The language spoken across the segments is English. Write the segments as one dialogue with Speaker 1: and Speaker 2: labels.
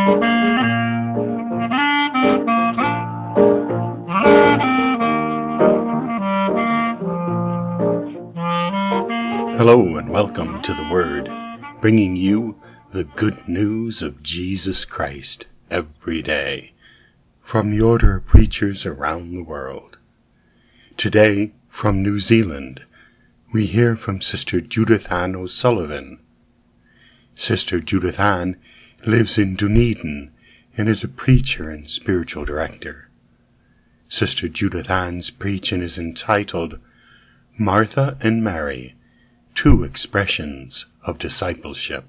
Speaker 1: Hello and welcome to The Word, bringing you the good news of Jesus Christ every day from the Order of Preachers around the world. Today, from New Zealand, we hear from Sister Judith Ann O'Sullivan. Sister Judith Ann lives in Dunedin and is a preacher and spiritual director. Sister Judith Ann's preaching is entitled Martha and Mary, Two Expressions of Discipleship.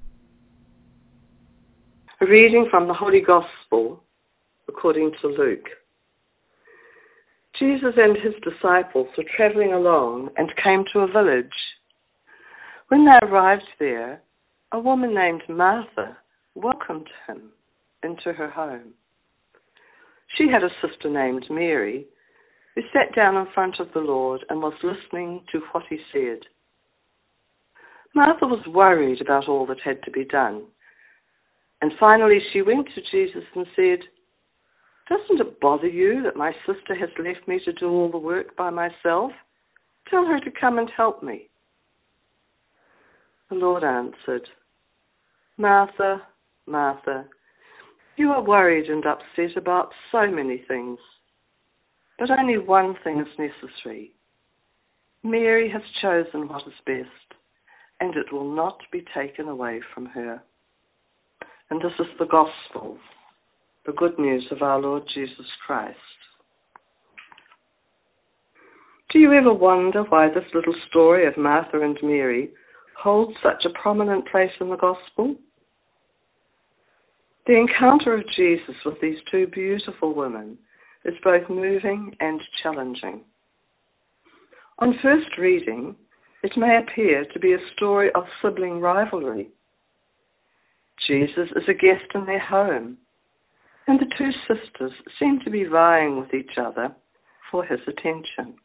Speaker 2: A reading from the Holy Gospel according to Luke. Jesus and his disciples were traveling along and came to a village. When they arrived there, a woman named Martha welcomed him into her home. She had a sister named Mary, who sat down in front of the Lord and was listening to what he said. Martha was worried about all that had to be done, and finally she went to Jesus and said, "Doesn't it bother you that my sister has left me to do all the work by myself? Tell her to come and help me." The Lord answered, "Martha, Martha, you are worried and upset about so many things, but only one thing is necessary. Mary has chosen what is best, and it will not be taken away from her." And this is the gospel, the good news of our Lord Jesus Christ. Do you ever wonder why this little story of Martha and Mary holds such a prominent place in the gospel? The encounter of Jesus with these two beautiful women is both moving and challenging. On first reading, it may appear to be a story of sibling rivalry. Jesus is a guest in their home, and the two sisters seem to be vying with each other for his attention.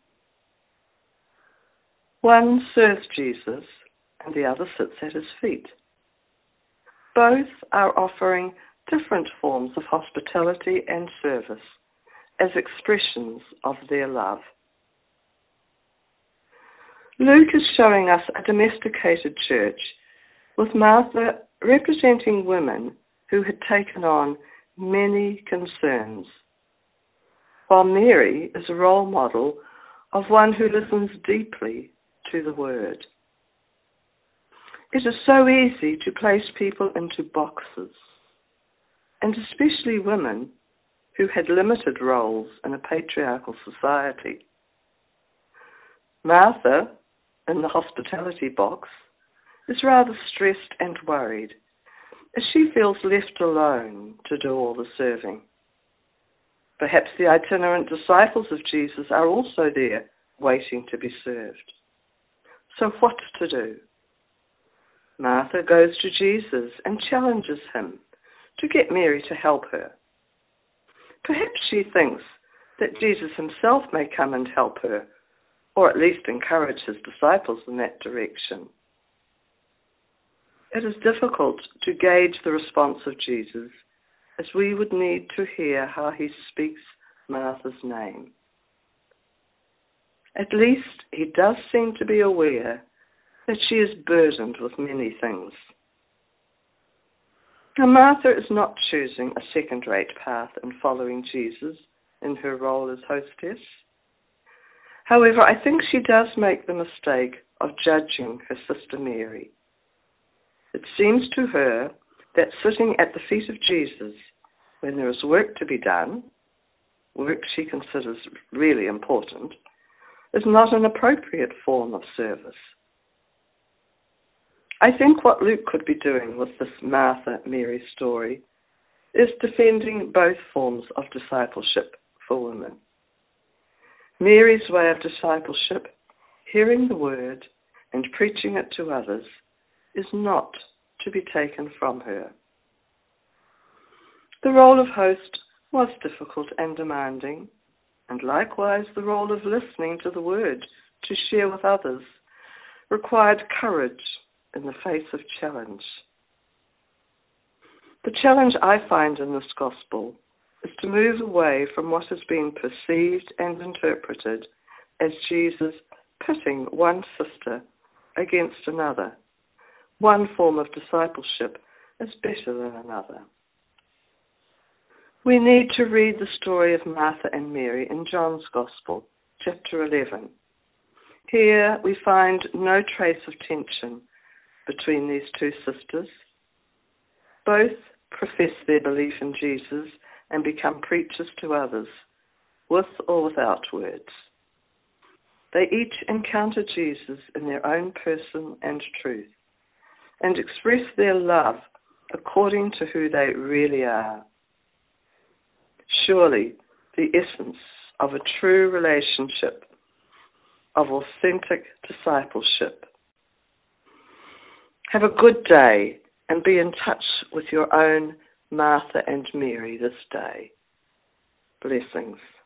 Speaker 2: One serves Jesus, and the other sits at his feet. Both are offering different forms of hospitality and service as expressions of their love. Luke is showing us a domesticated church, with Martha representing women who had taken on many concerns, while Mary is a role model of one who listens deeply to the word. It is so easy to place people into boxes, and especially women who had limited roles in a patriarchal society. Martha, in the hospitality box, is rather stressed and worried as she feels left alone to do all the serving. Perhaps the itinerant disciples of Jesus are also there waiting to be served. So what to do? Martha goes to Jesus and challenges him to get Mary to help her. Perhaps she thinks that Jesus himself may come and help her, or at least encourage his disciples in that direction. It is difficult to gauge the response of Jesus, as we would need to hear how he speaks Martha's name. At least he does seem to be aware that she is burdened with many things. Now, Martha is not choosing a second-rate path in following Jesus in her role as hostess. However, I think she does make the mistake of judging her sister Mary. It seems to her that sitting at the feet of Jesus when there is work to be done, work she considers really important, is not an appropriate form of service. I think what Luke could be doing with this Martha-Mary story is defending both forms of discipleship for women. Mary's way of discipleship, hearing the word and preaching it to others, is not to be taken from her. The role of host was difficult and demanding, and likewise the role of listening to the word to share with others required courage in the face of challenge. The challenge I find in this gospel is to move away from what has been perceived and interpreted as Jesus pitting one sister against another. One form of discipleship is better than another. We need to read the story of Martha and Mary in John's Gospel, chapter 11. Here we find no trace of tension between these two sisters. Both profess their belief in Jesus and become preachers to others, with or without words. They each encounter Jesus in their own person and truth, and express their love according to who they really are. Surely the essence of a true relationship, of authentic discipleship. Have a good day and be in touch with your own Martha and Mary this day. Blessings.